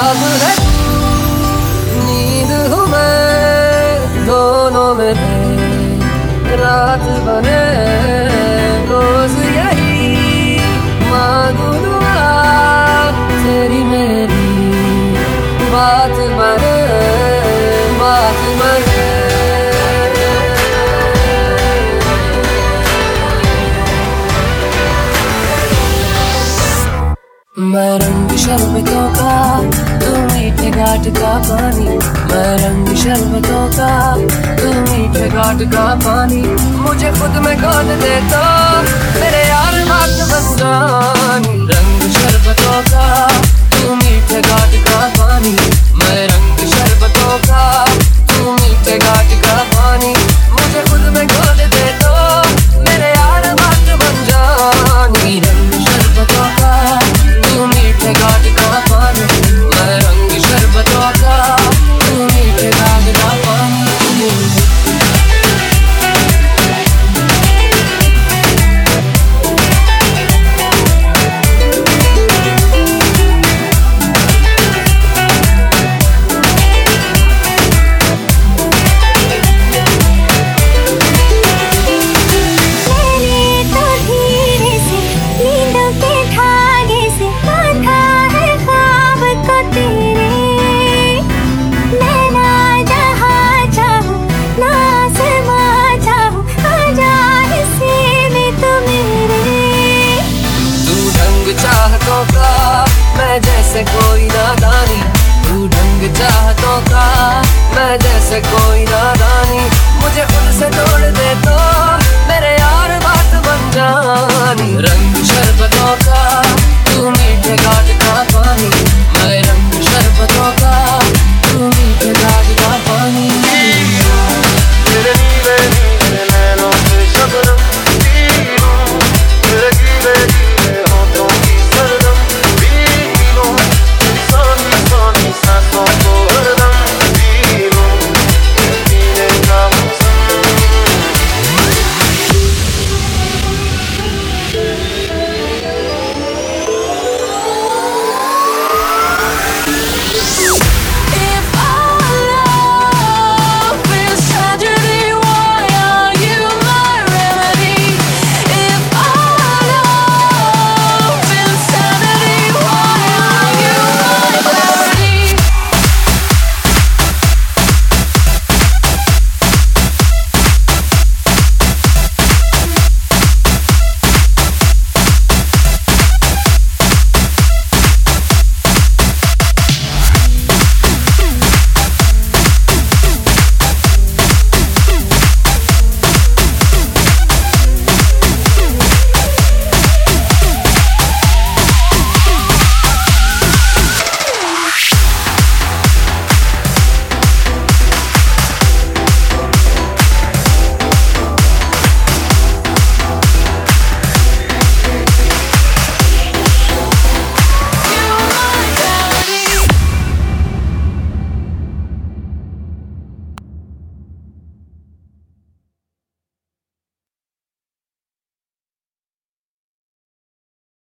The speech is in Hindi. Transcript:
ख्वाब है तू, नींद हूँ मैं, दोनों में रात बने रोज यही मांगू दुआ तेरी मेरी बात बने बात बने। मैं रंग शरबतों का, तू मीठे घाट का पानी। मैं रंग शरबतों का, तू मीठे घाट का पानी। मुझे खुद में कौन देता मेरे यार बात बन जानी। रंग शरबतों का, तू मीठे घाट का पानी। मैं रंग शरबतों का, तू मीठे घाट का पानी। मुझे खुद में कौन देता मेरे यार बात बन जानी। रंग शरबतों का, मीठे घाट का पानी। मैं रंग शरबतों का, तू मीठे घाट का पानी। चाहतों का मैं जैसे कोई नादानी। तू ढंग चाहतों का मैं जैसे कोई नादानी। मुझे उनसे तोड़ दे तो